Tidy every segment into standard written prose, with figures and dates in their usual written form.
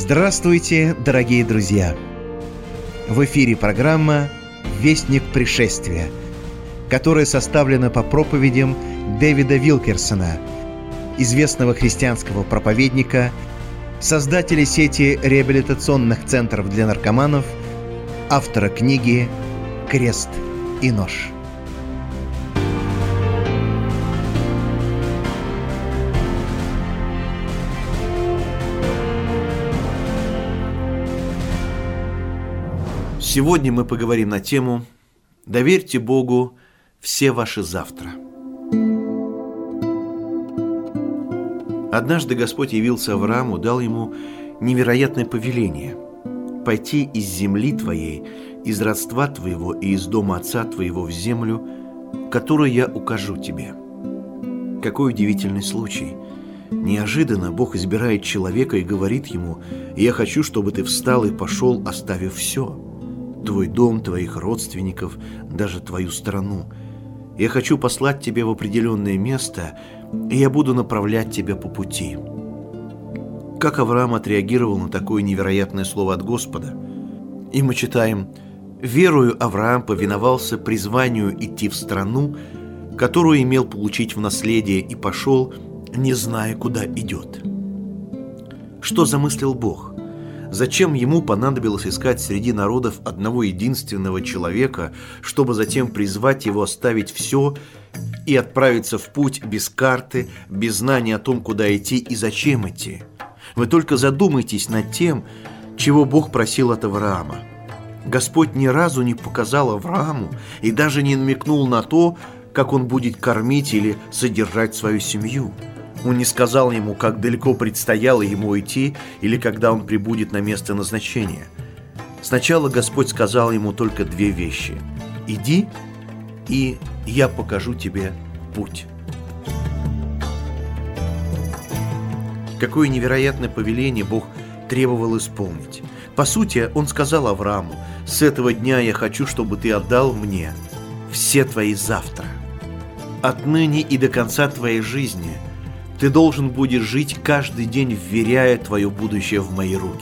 Здравствуйте, дорогие друзья! В эфире программа «Вестник пришествия», которая составлена по проповедям Дэвида Вилкерсона, известного христианского проповедника, создателя сети реабилитационных центров для наркоманов, автора книги «Крест и нож». Сегодня мы поговорим на тему «Доверьте Богу все ваши завтра». Однажды Господь явился Аврааму, дал ему невероятное повеление – пойти из земли твоей, из родства твоего и из дома отца твоего в землю, которую я укажу тебе. Какой удивительный случай! Неожиданно Бог избирает человека и говорит ему: «Я хочу, чтобы ты встал и пошел, оставив все. Твой дом, твоих родственников, даже твою страну. Я хочу послать тебя в определенное место, и я буду направлять тебя по пути». Как Авраам отреагировал на такое невероятное слово от Господа? И мы читаем: «Верою Авраам повиновался призванию идти в страну, которую имел получить в наследие, и пошел, не зная, куда идет». Что замыслил Бог? Зачем ему понадобилось искать среди народов одного единственного человека, чтобы затем призвать его оставить все и отправиться в путь без карты, без знания о том, куда идти и зачем идти? Вы только задумайтесь над тем, чего Бог просил от Авраама. Господь ни разу не показал Аврааму и даже не намекнул на то, как он будет кормить или содержать свою семью. Он не сказал ему, как далеко предстояло ему идти или когда он прибудет на место назначения. Сначала Господь сказал ему только две вещи: «Иди, и я покажу тебе путь». Какое невероятное повеление Бог требовал исполнить. По сути, Он сказал Аврааму: «С этого дня я хочу, чтобы ты отдал мне все твои завтра. Отныне и до конца твоей жизни ты должен будешь жить каждый день, вверяя твое будущее в мои руки.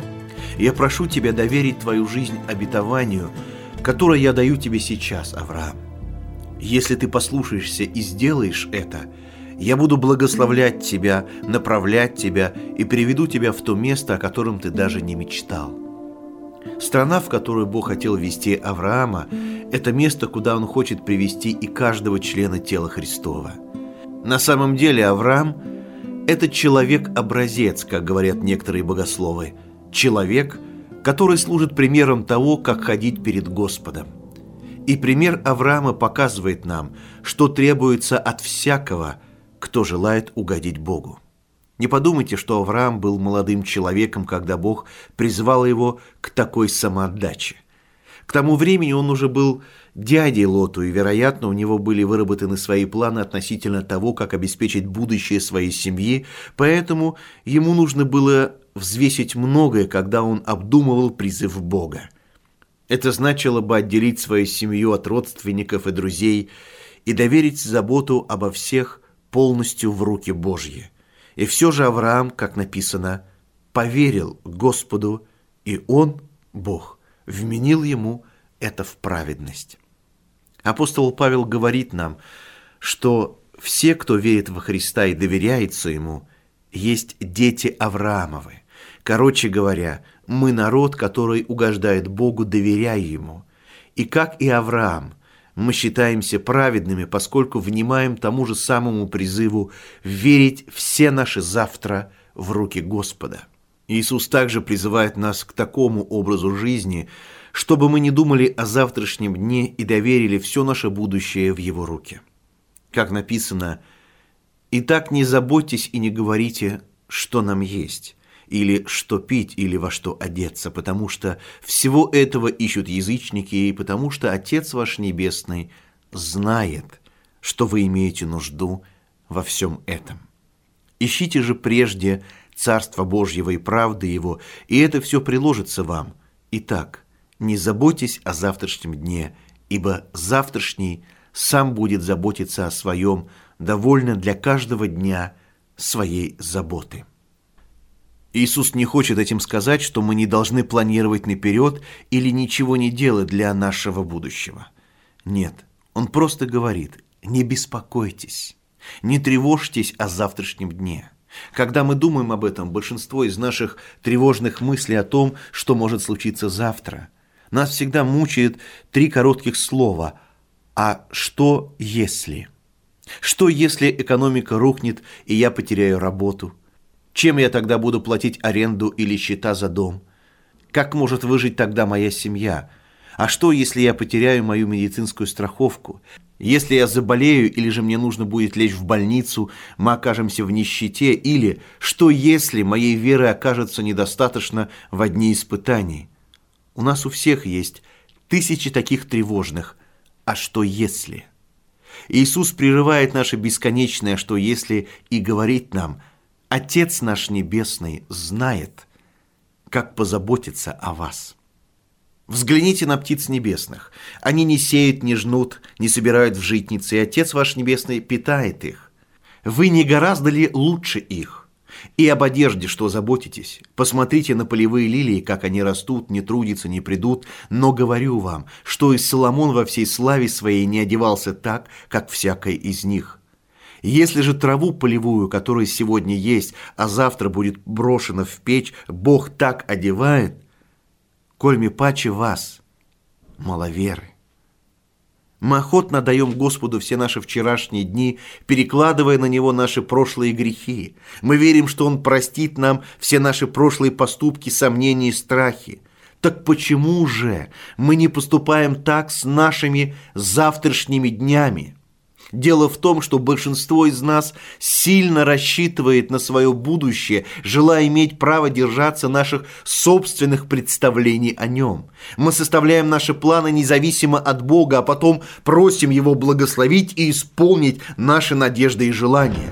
Я прошу тебя доверить твою жизнь обетованию, которое я даю тебе сейчас, Авраам. Если ты послушаешься и сделаешь это, я буду благословлять тебя, направлять тебя и приведу тебя в то место, о котором ты даже не мечтал». Страна, в которую Бог хотел ввести Авраама, это место, куда Он хочет привести и каждого члена тела Христова. На самом деле Авраам – это человек-образец, как говорят некоторые богословы, человек, который служит примером того, как ходить перед Господом. И пример Авраама показывает нам, что требуется от всякого, кто желает угодить Богу. Не подумайте, что Авраам был молодым человеком, когда Бог призвал его к такой самоотдаче. К тому времени он уже был дядей Лоту, и, вероятно, у него были выработаны свои планы относительно того, как обеспечить будущее своей семьи, поэтому ему нужно было взвесить многое, когда он обдумывал призыв Бога. Это значило бы отделить свою семью от родственников и друзей и доверить заботу обо всех полностью в руки Божьи. И все же Авраам, как написано, поверил Господу, и Он, Бог, вменил ему это в праведность. Апостол Павел говорит нам, что все, кто верит во Христа и доверяется Ему, есть дети Авраамовы. Короче говоря, мы народ, который угождает Богу, доверяя Ему. И как и Авраам, мы считаемся праведными, поскольку внимаем тому же самому призыву верить все наши завтра в руки Господа. Иисус также призывает нас к такому образу жизни, чтобы мы не думали о завтрашнем дне и доверили все наше будущее в Его руки. Как написано: «Итак, не заботьтесь и не говорите, что нам есть, или что пить, или во что одеться, потому что всего этого ищут язычники, и потому что Отец ваш Небесный знает, что вы имеете нужду во всем этом. Ищите же прежде Царство Божьего и правды Его, и это все приложится вам. Итак, не заботьтесь о завтрашнем дне, ибо завтрашний сам будет заботиться о своем, довольно для каждого дня своей заботы». Иисус не хочет этим сказать, что мы не должны планировать наперед или ничего не делать для нашего будущего. Нет, Он просто говорит: не беспокойтесь, не тревожьтесь о завтрашнем дне. Когда мы думаем об этом, большинство из наших тревожных мыслей о том, что может случиться завтра, нас всегда мучает 3 коротких слова: «А что если?» Что если экономика рухнет, и я потеряю работу? Чем я тогда буду платить аренду или счета за дом? Как может выжить тогда моя семья? А что, если я потеряю мою медицинскую страховку? Если я заболею или же мне нужно будет лечь в больницу, мы окажемся в нищете? Или что, если моей веры окажется недостаточно в дни испытаний? У нас у всех есть тысячи таких тревожных «а что если?». Иисус прерывает наше бесконечное «что если» и говорит нам: Отец наш Небесный знает, как позаботиться о вас. Взгляните на птиц небесных. Они не сеют, не жнут, не собирают в житницы, и Отец ваш Небесный питает их. Вы не гораздо ли лучше их? И об одежде что заботитесь? Посмотрите на полевые лилии, как они растут, не трудятся, не придут. Но говорю вам, что и Соломон во всей славе своей не одевался так, как всякая из них. Если же траву полевую, которая сегодня есть, а завтра будет брошена в печь, Бог так одевает, кольми паче вас, маловеры. Мы охотно даем Господу все наши вчерашние дни, перекладывая на Него наши прошлые грехи. Мы верим, что Он простит нам все наши прошлые поступки, сомнения и страхи. Так почему же мы не поступаем так с нашими завтрашними днями? Дело в том, что большинство из нас сильно рассчитывает на свое будущее, желая иметь право держаться наших собственных представлений о нем. Мы составляем наши планы независимо от Бога, а потом просим Его благословить и исполнить наши надежды и желания.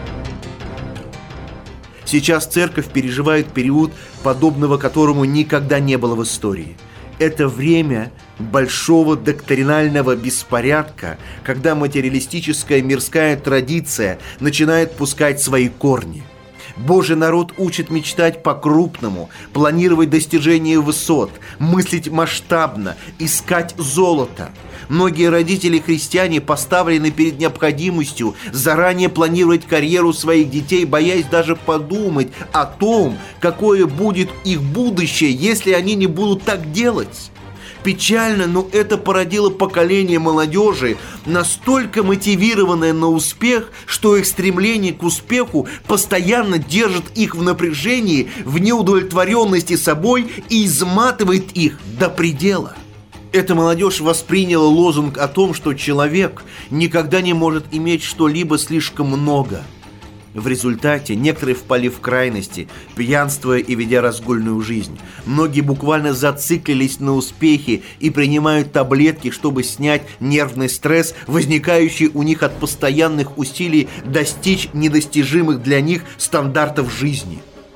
Сейчас церковь переживает период, подобного которому никогда не было в истории. Это время большого доктринального беспорядка, когда материалистическая мирская традиция начинает пускать свои корни. Божий народ учит мечтать по-крупному, планировать достижение высот, мыслить масштабно, искать золото. Многие родители-христиане поставлены перед необходимостью заранее планировать карьеру своих детей, боясь даже подумать о том, какое будет их будущее, если они не будут так делать. Печально, но это породило поколение молодежи, настолько мотивированное на успех, что их стремление к успеху постоянно держит их в напряжении, в неудовлетворенности собой и изматывает их до предела. Эта молодежь восприняла лозунг о том, что человек никогда не может иметь что-либо слишком много. В результате некоторые впали в крайности, пьянствуя и ведя разгульную жизнь. Многие буквально зациклились на успехе и принимают таблетки, чтобы снять нервный стресс, возникающий у них от постоянных усилий достичь недостижимых для них стандартов жизни.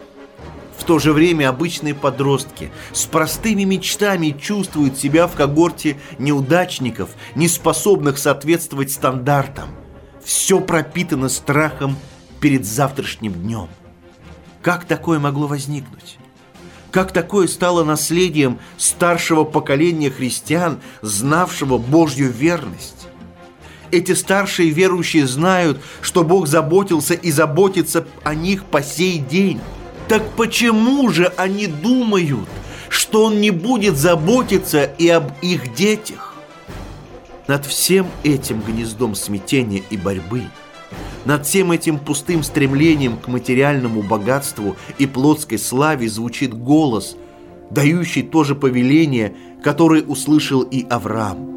В то же время обычные подростки с простыми мечтами чувствуют себя в когорте неудачников, не способных соответствовать стандартам. Все пропитано страхом перед завтрашним днем. Как такое могло возникнуть? Как такое стало наследием старшего поколения христиан, знавшего Божью верность? Эти старшие верующие знают, что Бог заботился и заботится о них по сей день. Так почему же они думают, что Он не будет заботиться и об их детях? Над всем этим гнездом смятения и борьбы, над всем этим пустым стремлением к материальному богатству и плотской славе звучит голос, дающий то же повеление, которое услышал и Авраам.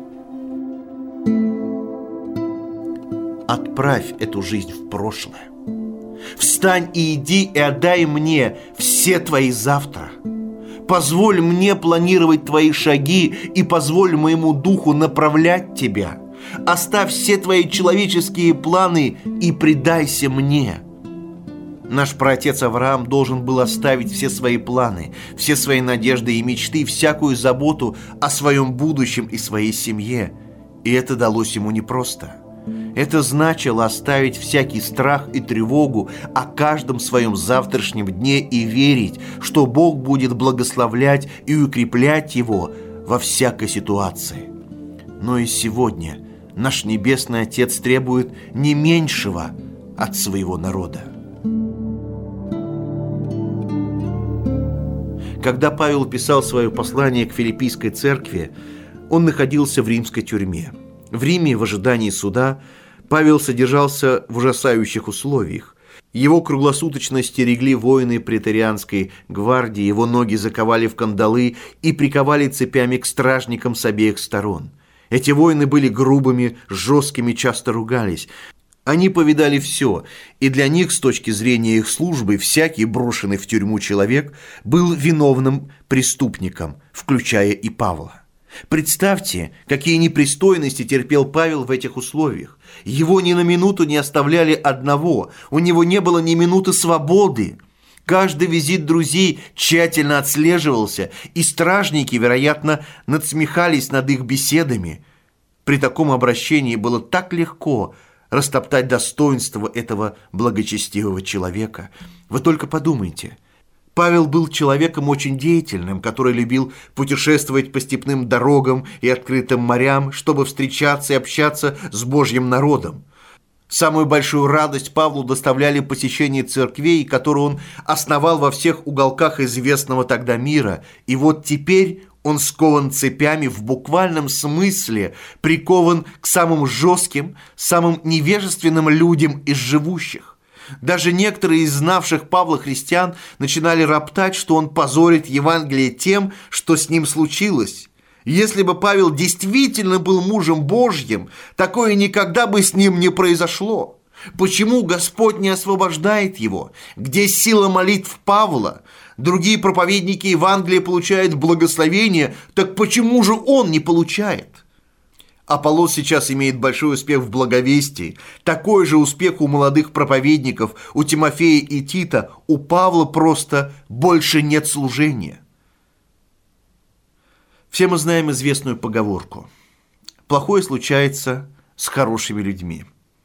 Отправь эту жизнь в прошлое. Встань и иди и отдай мне все твои завтра. Позволь мне планировать твои шаги и позволь моему духу направлять тебя. Оставь все твои человеческие планы и предайся мне. Наш праотец Авраам должен был оставить все свои планы, все свои надежды и мечты, всякую заботу о своем будущем и своей семье. И это далось ему непросто. Это значило оставить всякий страх и тревогу о каждом своем завтрашнем дне и верить, что Бог будет благословлять и укреплять его во всякой ситуации. Но и сегодня наш Небесный Отец требует не меньшего от своего народа. Когда Павел писал свое послание к Филиппийской церкви, он находился в римской тюрьме. В Риме в ожидании суда Павел содержался в ужасающих условиях. Его круглосуточно стерегли воины преторианской гвардии, его ноги заковали в кандалы и приковали цепями к стражникам с обеих сторон. Эти воины были грубыми, жесткими, часто ругались. Они повидали все, и для них, с точки зрения их службы, всякий брошенный в тюрьму человек был виновным преступником, включая и Павла. Представьте, какие непристойности терпел Павел в этих условиях. Его ни на минуту не оставляли одного, у него не было ни минуты свободы. Каждый визит друзей тщательно отслеживался, и стражники, вероятно, надсмехались над их беседами. При таком обращении было так легко растоптать достоинство этого благочестивого человека. Вы только подумайте. Павел был человеком очень деятельным, который любил путешествовать по степным дорогам и открытым морям, чтобы встречаться и общаться с Божьим народом. Самую большую радость Павлу доставляли посещения церквей, которые он основал во всех уголках известного тогда мира. И вот теперь он скован цепями в буквальном смысле, прикован к самым жестким, самым невежественным людям из живущих. Даже некоторые из знавших Павла христиан начинали роптать, что он позорит Евангелие тем, что с ним случилось. Если бы Павел действительно был мужем Божьим, такое никогда бы с ним не произошло. Почему Господь не освобождает его? Где сила молитв Павла? Другие проповедники Евангелия получают благословение, так почему же он не получает? Аполлос сейчас имеет большой успех в благовестии, такой же успех у молодых проповедников, у Тимофея и Тита, у Павла просто больше нет служения. Все мы знаем известную поговорку: плохое случается с хорошими людьми.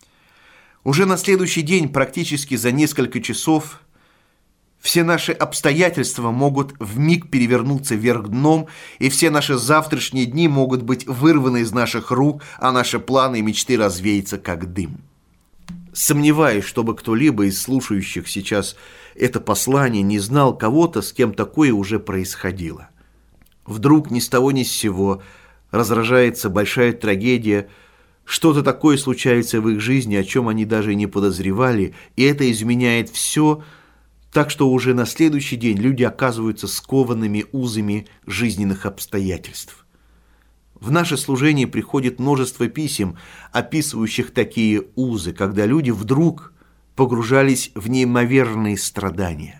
Уже на следующий день, практически за несколько часов, все наши обстоятельства могут вмиг перевернуться вверх дном, и все наши завтрашние дни могут быть вырваны из наших рук, а наши планы и мечты развеются как дым. Сомневаюсь, чтобы кто-либо из слушающих сейчас это послание не знал кого-то, с кем такое уже происходило. Вдруг ни с того ни с сего разражается большая трагедия, что-то такое случается в их жизни, о чем они даже не подозревали, и это изменяет все. Так что уже на следующий день люди оказываются скованными узами жизненных обстоятельств. В наше служение приходит множество писем, описывающих такие узы, когда люди вдруг погружались в неимоверные страдания.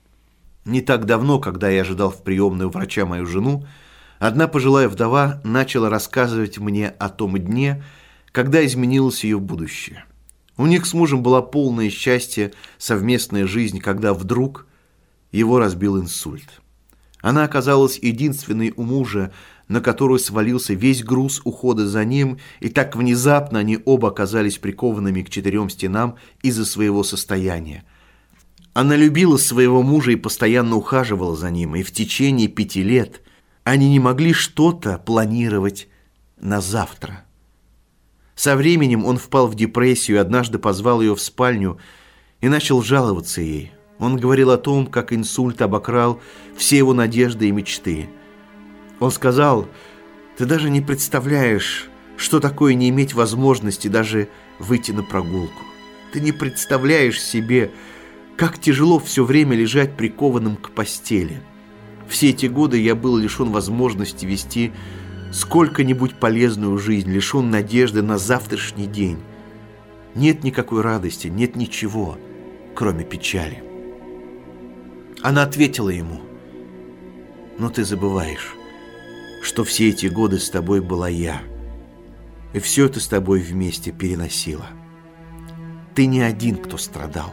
Не так давно, когда я ожидал в приемной у врача мою жену, одна пожилая вдова начала рассказывать мне о том дне, когда изменилось ее будущее. У них с мужем была полное счастье, совместная жизнь, когда вдруг его разбил инсульт. Она оказалась единственной у мужа, на которую свалился весь груз ухода за ним, и так внезапно они оба оказались прикованными к 4 стенам из-за своего состояния. Она любила своего мужа и постоянно ухаживала за ним, и в течение 5 лет они не могли что-то планировать на завтра. Со временем он впал в депрессию и однажды позвал ее в спальню и начал жаловаться ей. Он говорил о том, как инсульт обокрал все его надежды и мечты. Он сказал: «Ты даже не представляешь, что такое не иметь возможности даже выйти на прогулку. Ты не представляешь себе, как тяжело все время лежать прикованным к постели. Все эти годы я был лишен возможности вести сколько-нибудь полезную жизнь, лишен надежды на завтрашний день. Нет никакой радости, нет ничего, кроме печали». Она ответила ему: «Но ты забываешь, что все эти годы с тобой была я, и все это с тобой вместе переносила. Ты не один, кто страдал.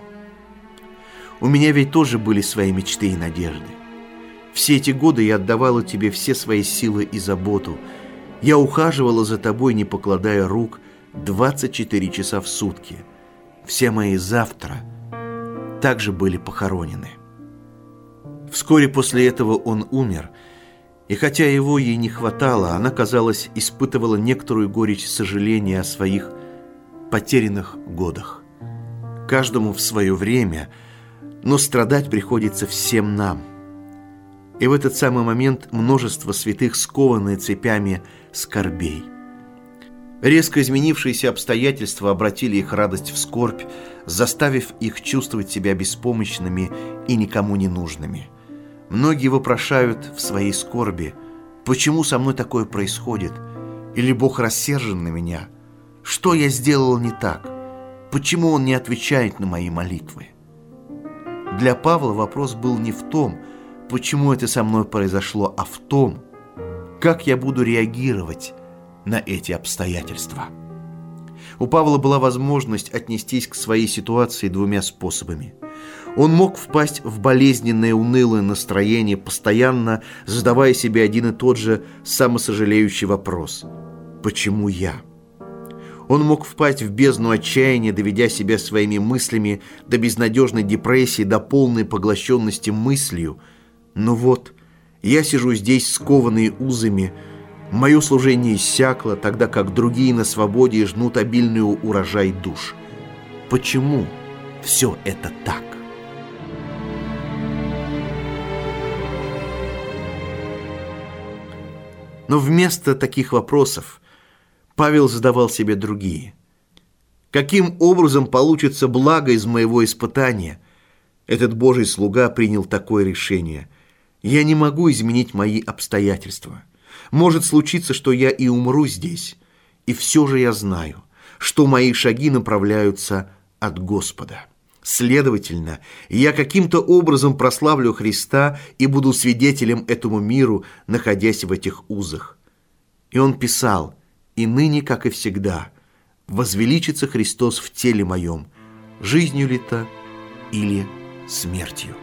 У меня ведь тоже были свои мечты и надежды. Все эти годы я отдавала тебе все свои силы и заботу. Я ухаживала за тобой, не покладая рук, 24 часа в сутки. Все мои завтра также были похоронены. Вскоре после этого он умер, и хотя его ей не хватало, она, казалось, испытывала некоторую горечь сожаления о своих потерянных годах. Каждому в свое время, но страдать приходится всем нам. И в этот самый момент множество святых скованы цепями скорбей. Резко изменившиеся обстоятельства обратили их радость в скорбь, заставив их чувствовать себя беспомощными и никому не нужными. Многие вопрошают в своей скорби: почему со мной такое происходит? Или Бог рассержен на меня? Что я сделал не так? Почему Он не отвечает на мои молитвы? Для Павла вопрос был не в том, почему это со мной произошло, а в том, как я буду реагировать на эти обстоятельства. У Павла была возможность отнестись к своей ситуации двумя способами. Он мог впасть в болезненное, унылое настроение, постоянно задавая себе один и тот же самосожалеющий вопрос: «Почему я?». Он мог впасть в бездну отчаяния, доведя себя своими мыслями до безнадежной депрессии, до полной поглощенности мыслью: «Ну вот, я сижу здесь, скованный узами, мое служение иссякло, тогда как другие на свободе и жнут обильный урожай душ. Почему все это так?». Но вместо таких вопросов Павел задавал себе другие. Каким образом получится благо из моего испытания? Этот Божий слуга принял такое решение: я не могу изменить мои обстоятельства. Может случиться, что я и умру здесь, и все же я знаю, что мои шаги направляются от Господа. Следовательно, я каким-то образом прославлю Христа и буду свидетелем этому миру, находясь в этих узах. И он писал: «И ныне, как и всегда, возвеличится Христос в теле моем, жизнью ли то или смертью».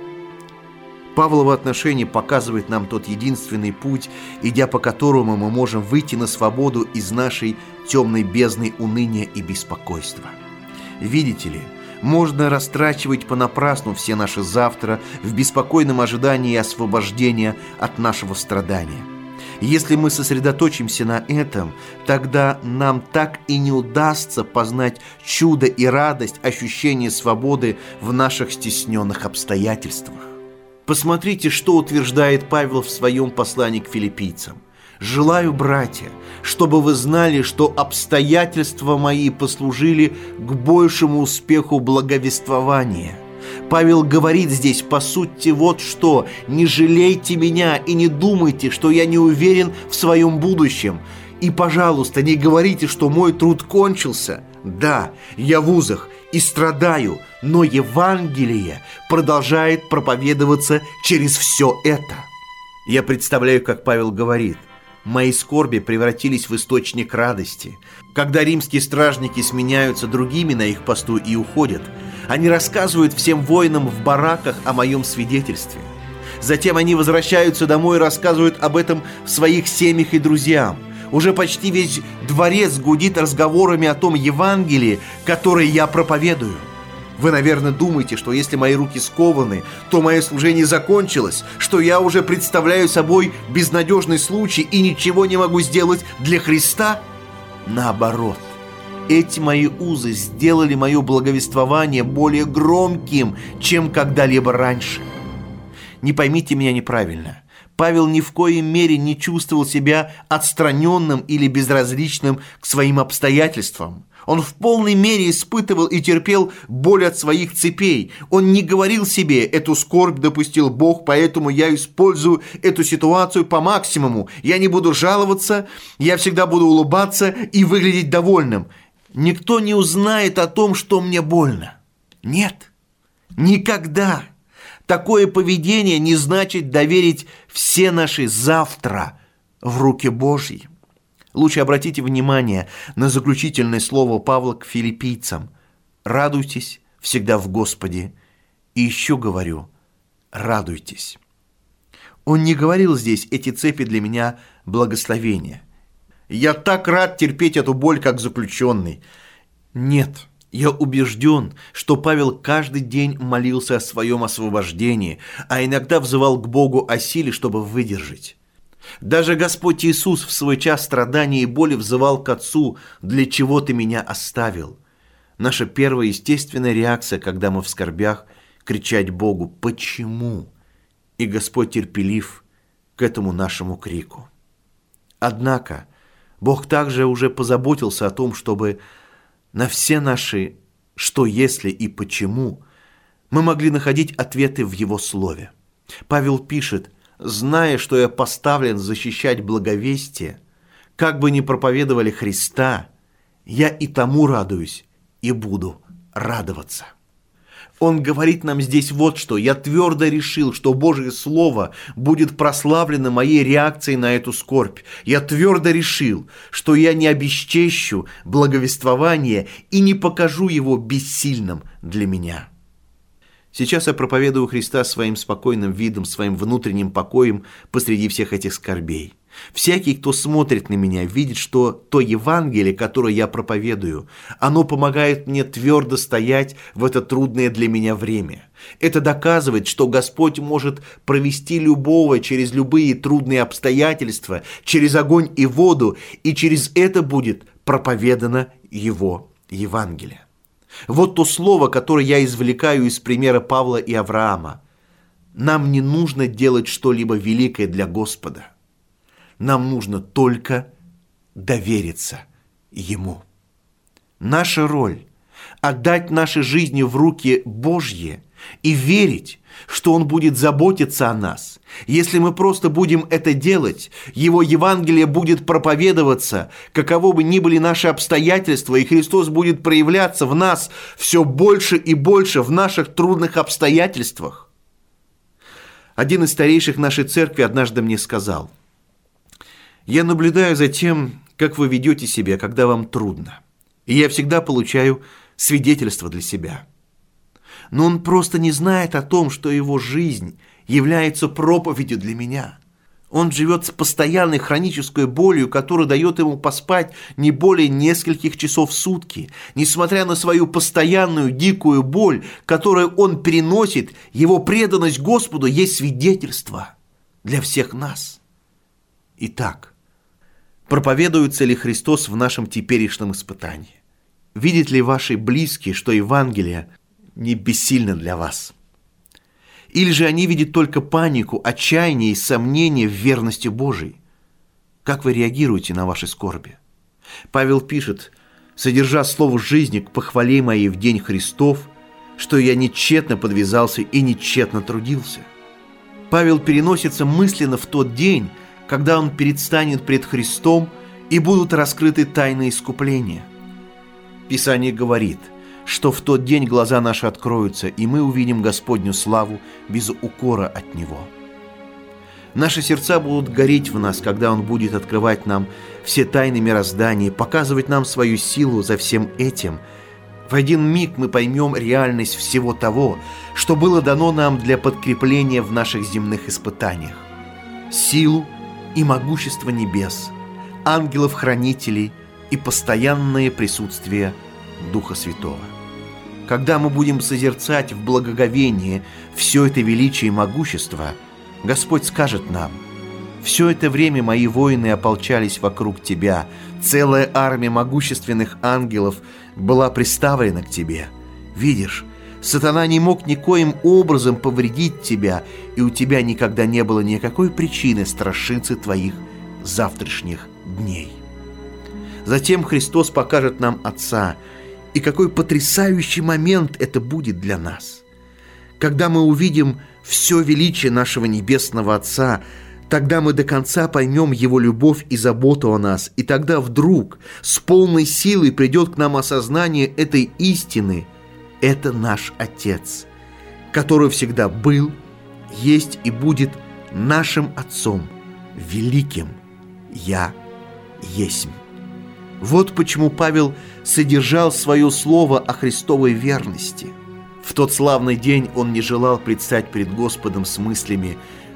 Павлово отношение показывает нам тот единственный путь, идя по которому мы можем выйти на свободу из нашей темной бездны уныния и беспокойства. Видите ли, можно растрачивать понапрасну все наши завтра в беспокойном ожидании освобождения от нашего страдания. Если мы сосредоточимся на этом, тогда нам так и не удастся познать чудо и радость ощущения свободы в наших стесненных обстоятельствах. Посмотрите, что утверждает Павел в своем послании к филиппийцам. «Желаю, братья, чтобы вы знали, что обстоятельства мои послужили к большему успеху благовествования». Павел говорит здесь, по сути, вот что: «Не жалейте меня и не думайте, что я не уверен в своем будущем. И, пожалуйста, не говорите, что мой труд кончился. Да, я в узах и страдаю, но Евангелие продолжает проповедоваться через все это». Я представляю, как Павел говорит: «Мои скорби превратились в источник радости». Когда римские стражники сменяются другими на их посту и уходят, они рассказывают всем воинам в бараках о моем свидетельстве. Затем они возвращаются домой и рассказывают об этом в своих семьях и друзьям. Уже почти весь дворец гудит разговорами о том Евангелии, которое я проповедую. Вы, наверное, думаете, что если мои руки скованы, то мое служение закончилось, что я уже представляю собой безнадежный случай и ничего не могу сделать для Христа? Наоборот, эти мои узы сделали мое благовествование более громким, чем когда-либо раньше. Не поймите меня неправильно. Павел ни в коей мере не чувствовал себя отстраненным или безразличным к своим обстоятельствам. Он в полной мере испытывал и терпел боль от своих цепей. Он не говорил себе: «Эту скорбь допустил Бог, поэтому я использую эту ситуацию по максимуму. Я не буду жаловаться, я всегда буду улыбаться и выглядеть довольным. Никто не узнает о том, что мне больно». Нет, никогда. Такое поведение не значит доверить все наши завтра в руки Божьи. Лучше обратите внимание на заключительное слово Павла к филиппийцам: «Радуйтесь всегда в Господе». И еще говорю: радуйтесь. Он не говорил здесь: «Эти цепи для меня благословение». Я так рад терпеть эту боль, как заключенный. Нет, я убежден, что Павел каждый день молился о своем освобождении, а иногда взывал к Богу о силе, чтобы выдержать. Даже Господь Иисус в свой час страдания и боли взывал к Отцу: «Для чего ты меня оставил?» Наша первая естественная реакция, когда мы в скорбях, кричать Богу: «Почему?» И Господь терпелив к этому нашему крику. Однако Бог также уже позаботился о том, чтобы на все наши «что если» и «почему» мы могли находить ответы в Его Слове. Павел пишет: «Зная, что я поставлен защищать благовестие, как бы ни проповедовали Христа, я и тому радуюсь и буду радоваться». Он говорит нам здесь вот что: «Я твердо решил, что Божье Слово будет прославлено моей реакцией на эту скорбь. Я твердо решил, что я не обесчещу благовествование и не покажу его бессильным для меня». Сейчас я проповедую Христа своим спокойным видом, своим внутренним покоем посреди всех этих скорбей. Всякий, кто смотрит на меня, видит, что то Евангелие, которое я проповедую, оно помогает мне твердо стоять в это трудное для меня время. Это доказывает, что Господь может провести любого через любые трудные обстоятельства, через огонь и воду, и через это будет проповедано Его Евангелие. Вот то слово, которое я извлекаю из примера Павла и Авраама. Нам не нужно делать что-либо великое для Господа. Нам нужно только довериться Ему. Наша роль – отдать наши жизни в руки Божьи и верить, что Он будет заботиться о нас. Если мы просто будем это делать, Его Евангелие будет проповедоваться, каково бы ни были наши обстоятельства, и Христос будет проявляться в нас все больше и больше в наших трудных обстоятельствах. Один из старейших нашей церкви однажды мне сказал: «Я наблюдаю за тем, как вы ведете себя, когда вам трудно, и я всегда получаю свидетельство для себя. Но он просто не знает о том, что его жизнь является проповедью для меня. Он живет с постоянной хронической болью, которая дает ему поспать не более нескольких часов в сутки. Несмотря на свою постоянную дикую боль, которую он переносит, его преданность Господу есть свидетельство для всех нас». Итак, проповедуется ли Христос в нашем теперешнем испытании? Видят ли ваши близкие, что Евангелие не бессильно для вас? Или же они видят только панику, отчаяние и сомнение в верности Божией? Как вы реагируете на ваши скорби? Павел пишет: «Содержа слово жизни к похвале моей в день Христов, что я нечетно подвязался и нечетно трудился». Павел переносится мысленно в тот день, когда он предстанет пред Христом и будут раскрыты тайны искупления. Писание говорит, что в тот день глаза наши откроются, и мы увидим Господню славу без укора от Него. Наши сердца будут гореть в нас, когда Он будет открывать нам все тайны мироздания, показывать нам свою силу за всем этим. В один миг мы поймем реальность всего того, что было дано нам для подкрепления в наших земных испытаниях. Силу и могущество небес, ангелов-хранителей и постоянное присутствие Духа Святого. Когда мы будем созерцать в благоговении все это величие и могущество, Господь скажет нам: «Все это время мои воины ополчались вокруг тебя, целая армия могущественных ангелов была приставлена к тебе. Видишь, сатана не мог никоим образом повредить тебя, и у тебя никогда не было никакой причины страшиться твоих завтрашних дней». Затем Христос покажет нам Отца, и какой потрясающий момент это будет для нас. Когда мы увидим все величие нашего Небесного Отца, тогда мы до конца поймем Его любовь и заботу о нас, и тогда вдруг с полной силой придет к нам осознание этой истины. Это наш Отец, который всегда был, есть и будет нашим Отцом, великим «Я есмь». Вот почему Павел содержал свое слово о Христовой верности. В тот славный день он не желал предстать пред Господом с мыслями: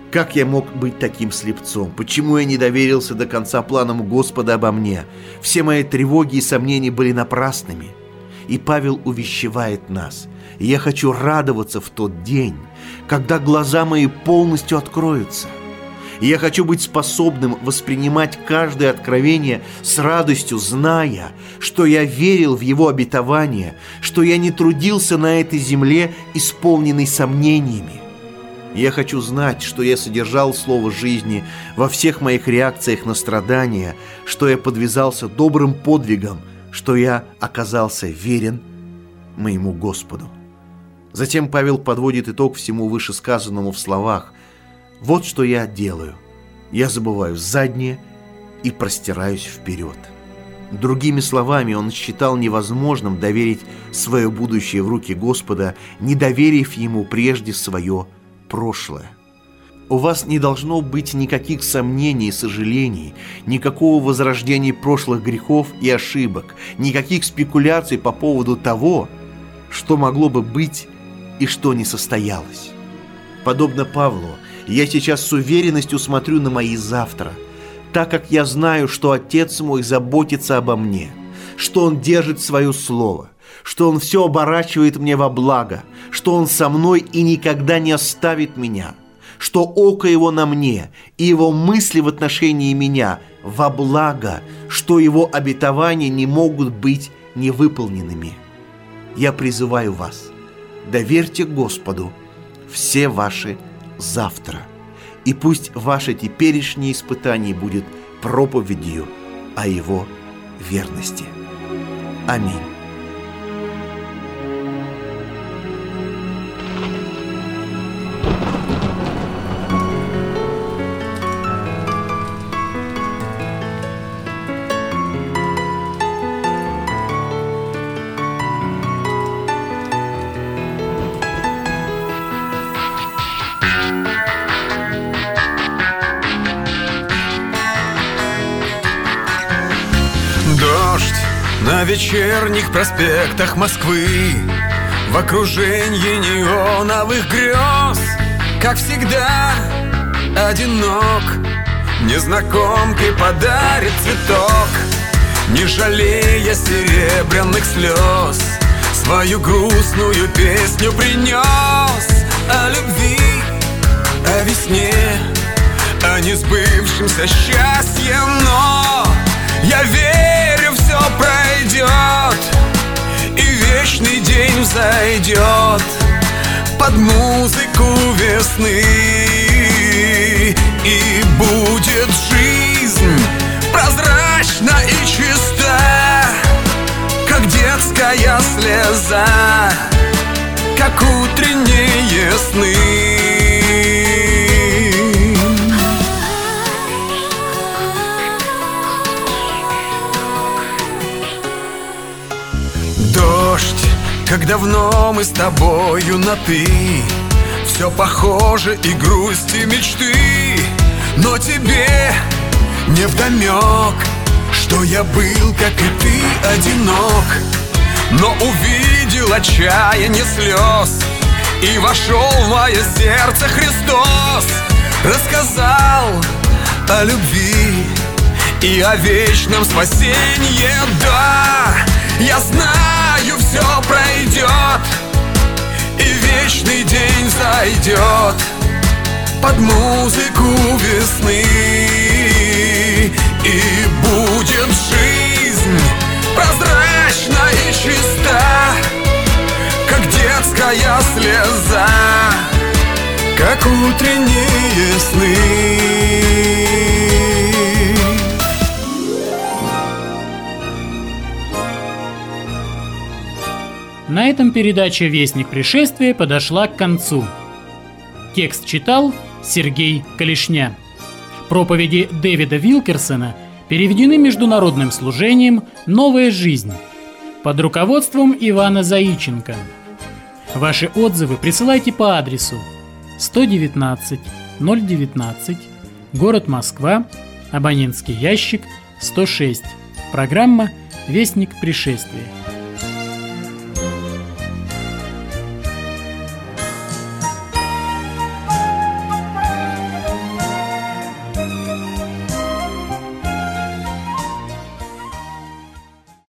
Как я мог быть таким слепцом? Почему я не доверился до конца планам Господа обо мне? Все мои тревоги и сомнения были напрасными. И Павел увещевает нас. Я хочу радоваться в тот день, когда глаза мои полностью откроются. И я хочу быть способным воспринимать каждое откровение с радостью, зная, что я верил в его обетование, что я не трудился на этой земле, исполненной сомнениями. Я хочу знать, что я содержал слово жизни во всех моих реакциях на страдания, что я подвязался добрым подвигом, что я оказался верен моему Господу. Затем Павел подводит итог всему вышесказанному в словах: «Вот что я делаю. Я забываю заднее и простираюсь вперед». Другими словами, он считал невозможным доверить свое будущее в руки Господа, не доверив ему прежде свое прошлое. У вас не должно быть никаких сомнений и сожалений, никакого возрождения прошлых грехов и ошибок, никаких спекуляций по поводу того, что могло бы быть и что не состоялось. Подобно Павлу, я сейчас с уверенностью смотрю на мои завтра, так как я знаю, что Отец мой заботится обо мне, что Он держит свое слово, что Он все оборачивает мне во благо, что Он со мной и никогда не оставит меня, что око Его на мне и Его мысли в отношении меня во благо, что Его обетования не могут быть невыполненными. Я призываю вас, доверьте Господу все ваши завтра, и пусть ваше теперешнее испытание будет проповедью о Его верности. Аминь. Дождь на вечерних проспектах Москвы, в окружении неоновых грез, как всегда, одинок. Незнакомке подарит цветок, не жалея серебряных слез, свою грустную песню принес о любви, о весне, о несбывшемся счастье. Но я верю, все пройдет, и вечный день взойдет под музыку весны, и будет жизнь прозрачна и чиста, как детская слеза, как утренние сны. Дождь, как давно мы с тобою на «ты», все похоже и грусть, и мечты. Но тебе невдомек, что я был, как и ты, одинок, но увидел отчаяние слез, и вошел в мое сердце Христос. Рассказал о любви и о вечном спасении. Да, я знаю, все пройдет, и вечный день зайдет под музыку весны, и будет жизнь прозрачна и чиста, как детская слеза, как утренние сны. На этом передача «Вестник пришествия» подошла к концу. Текст читал Сергей Калишня. Проповеди Дэвида Вилкерсона переведены Международным служением «Новая жизнь» под руководством Ивана Заиченко. Ваши отзывы присылайте по адресу 119 019, город Москва, абонентский ящик 106, программа «Вестник пришествия».